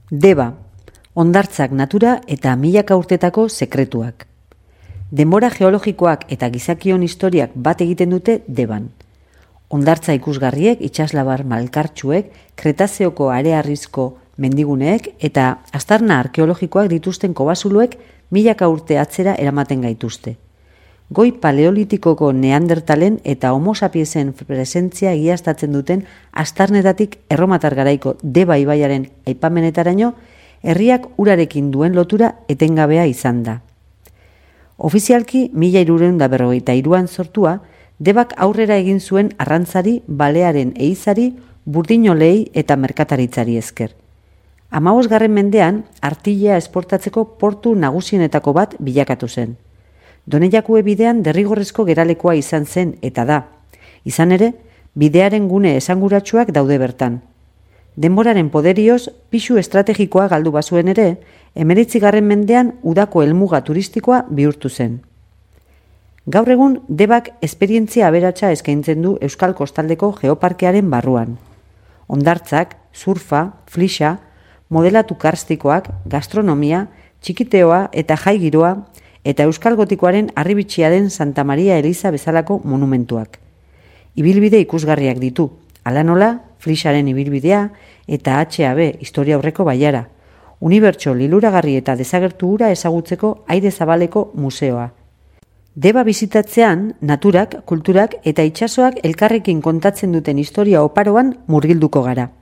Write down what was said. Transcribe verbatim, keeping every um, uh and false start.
Deba, hondartzak natura eta milaka urtetako sekretuak. Denbora geologikoak eta gizakion historiak bat egiten dute Deban. Hondartza ikusgarriek, itsaslabar malkartsuek, kretazeoko arearrizko mendiguneek eta aztarna arkeologikoak dituzten kobasuluek milaka urte atzera eramaten gaituzte. Goi paleolitikoko neandertalen eta homo sapiensen presentzia egiaztatzen duten aztarnetatik erromatar garaiko Deba ibaiaren aipamenetaraino, herriak urarekin duen lotura etengabea izan da. Ofizialki mila hirurehun eta berrogeita hiruan sortua, Debak aurrera egin zuen arrantzari, balearen ehizari, burdinolei eta merkataritzari esker. Hamabosgarren mendean, artilea esportatzeko portu nagusienetako bat bilakatu zen. Donejakue bidean derrigorrezko geralekoa izan zen eta da. Izan ere, bidearen gune esanguratsuak daude bertan. Denboraren poderioz, pisu estrategikoa galdu bazuen ere, hemeretzigarren mendean udako helmuga turistikoa bihurtu zen. Gaur egun, Debak esperientzia aberatsa eskaintzen du Euskal Kostaldeko Geoparkearen barruan. Hondartzak, surfa, flixa, modelatu karstikoak, gastronomia, txikiteoa eta jai giroa, eta Euskal Gotikoaren harribitxia den Santa Maria Eliza bezalako monumentuak. Ibilbide ikusgarriak ditu, hala nola, flixaren ibilbidea eta H A B historia aurreko baiara, unibertso liluragarri eta desagertu hura ezagutzeko aire zabaleko museoa. Deba bizitatzean, naturak, kulturak eta itsasoak elkarrekin kontatzen duten historia oparoan murgilduko gara.